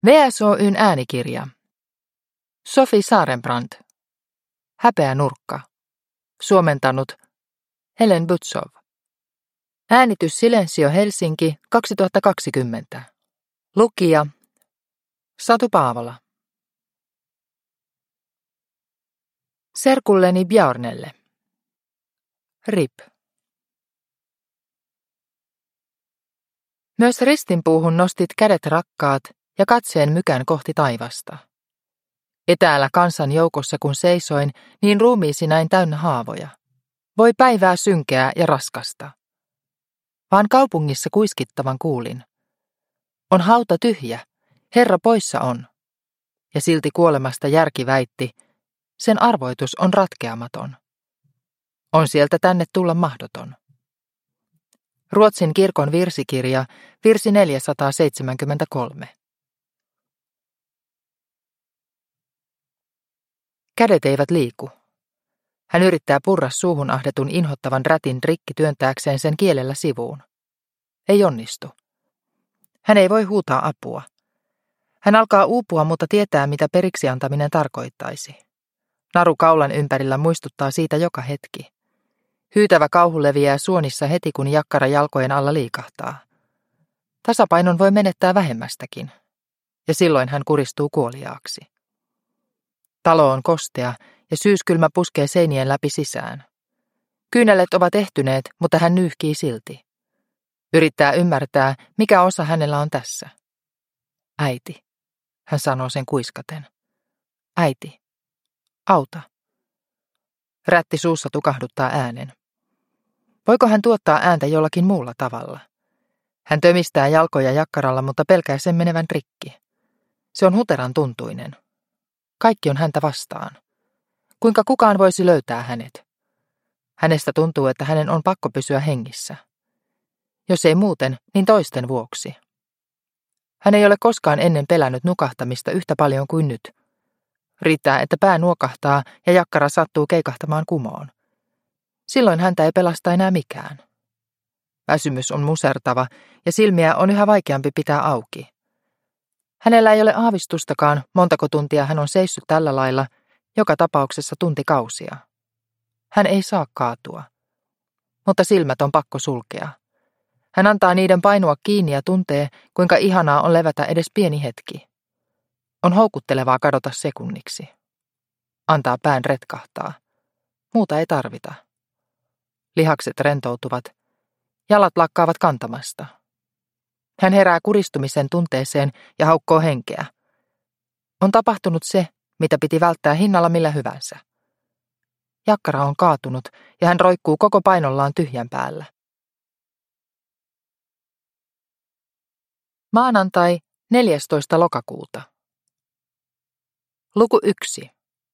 VSOY:n äänikirja. Sofi Saarenbrant. Häpeä nurkka. Suomentanut Helen Butsov. Äänitys Silensio Helsinki 2020. Lukija Satu Paavola. Serkulleni Bjarnelle. RIP. Myös ristinpuuhun nostit kädet rakkaat ja katseen mykän kohti taivasta. Etäällä kansan joukossa kun seisoin, niin ruumiisi näin täynnä haavoja. Voi päivää synkeää ja raskasta. Vaan kaupungissa kuiskittavan kuulin. On hauta tyhjä, Herra poissa on. Ja silti kuolemasta järki väitti, sen arvoitus on ratkeamaton. On sieltä tänne tulla mahdoton. Ruotsin kirkon virsikirja, virsi 473. Kädet eivät liiku. Hän yrittää purra suuhun ahdetun inhottavan rätin rikki työntääkseen sen kielellä sivuun. Ei onnistu. Hän ei voi huutaa apua. Hän alkaa uupua, mutta tietää, mitä periksi antaminen tarkoittaisi. Naru kaulan ympärillä muistuttaa siitä joka hetki. Hyytävä kauhu leviää suonissa heti, kun jakkara jalkojen alla liikahtaa. Tasapainon voi menettää vähemmästäkin, ja silloin hän kuristuu kuoliaaksi. Talo on kostea, ja syyskylmä puskee seinien läpi sisään. Kyynelet ovat ehtyneet, mutta hän nyyhkii silti. Yrittää ymmärtää, mikä osa hänellä on tässä. Äiti, hän sanoo sen kuiskaten. Äiti, auta. Rätti suussa tukahduttaa äänen. Voiko hän tuottaa ääntä jollakin muulla tavalla? Hän tömistää jalkoja jakkaralla, mutta pelkää sen menevän rikki. Se on huteran tuntuinen. Kaikki on häntä vastaan. Kuinka kukaan voisi löytää hänet? Hänestä tuntuu, että hänen on pakko pysyä hengissä. Jos ei muuten, niin toisten vuoksi. Hän ei ole koskaan ennen pelännyt nukahtamista yhtä paljon kuin nyt. Riittää, että pää nuokahtaa ja jakkara sattuu keikahtamaan kumoon. Silloin häntä ei pelasta enää mikään. Väsymys on musertava ja silmiä on yhä vaikeampi pitää auki. Hänellä ei ole aavistustakaan, montako tuntia hän on seissyt tällä lailla, joka tapauksessa tuntikausia. Hän ei saa kaatua. Mutta silmät on pakko sulkea. Hän antaa niiden painua kiinni ja tuntee, kuinka ihanaa on levätä edes pieni hetki. On houkuttelevaa kadota sekunniksi. Antaa pään retkahtaa. Muuta ei tarvita. Lihakset rentoutuvat. Jalat lakkaavat kantamasta. Hän herää kuristumisen tunteeseen ja haukkoo henkeä. On tapahtunut se, mitä piti välttää hinnalla millä hyvänsä. Jakkara on kaatunut ja hän roikkuu koko painollaan tyhjän päällä. Maanantai 14. lokakuuta. Luku 1.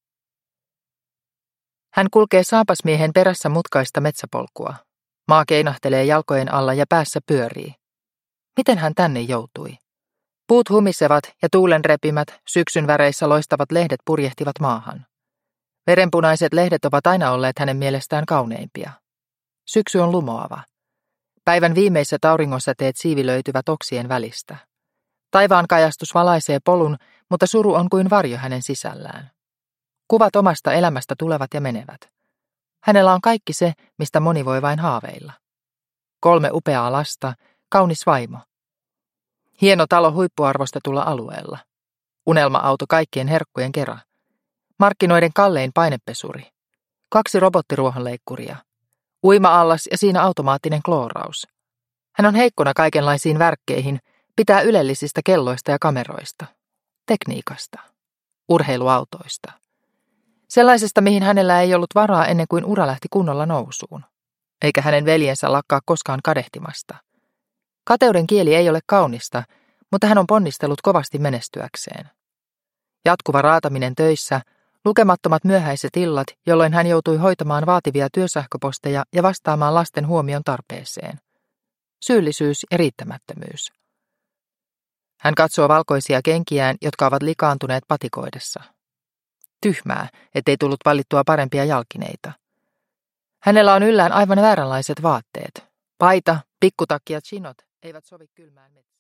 Hän kulkee saapasmiehen perässä mutkaista metsäpolkua. Maa keinahtelee jalkojen alla ja päässä pyörii. Miten hän tänne joutui? Puut humisevat ja tuulen repimät, syksyn väreissä loistavat lehdet purjehtivat maahan. Verenpunaiset lehdet ovat aina olleet hänen mielestään kauneimpia. Syksy on lumoava. Päivän viimeiset auringonsäteet siivilöityvät oksien välistä. Taivaan kajastus valaisee polun, mutta suru on kuin varjo hänen sisällään. Kuvat omasta elämästä tulevat ja menevät. Hänellä on kaikki se, mistä moni voi vain haaveilla. 3 upeaa lasta, kaunis vaimo. Hieno talo huippuarvostetulla alueella. Unelma-auto kaikkien herkkujen kera. Markkinoiden kallein painepesuri. 2 robottiruohonleikkuria. Uima-allas ja siinä automaattinen klooraus. Hän on heikkona kaikenlaisiin värkkeihin, pitää ylellisistä kelloista ja kameroista. Tekniikasta. Urheiluautoista. Sellaisesta, mihin hänellä ei ollut varaa ennen kuin ura lähti kunnolla nousuun. Eikä hänen veljensä lakkaa koskaan kadehtimasta. Kateuden kieli ei ole kaunista, mutta hän on ponnistellut kovasti menestyäkseen. Jatkuva raataminen töissä, lukemattomat myöhäiset illat, jolloin hän joutui hoitamaan vaativia työsähköposteja ja vastaamaan lasten huomion tarpeeseen. Syyllisyys ja riittämättömyys. Hän katsoo valkoisia kenkiään, jotka ovat likaantuneet patikoidessa. Tyhmää, ettei tullut valittua parempia jalkineita. Hänellä on yllään aivan vääränlaiset vaatteet. Paita, pikkutakki ja chinot eivät sovi kylmään metsään.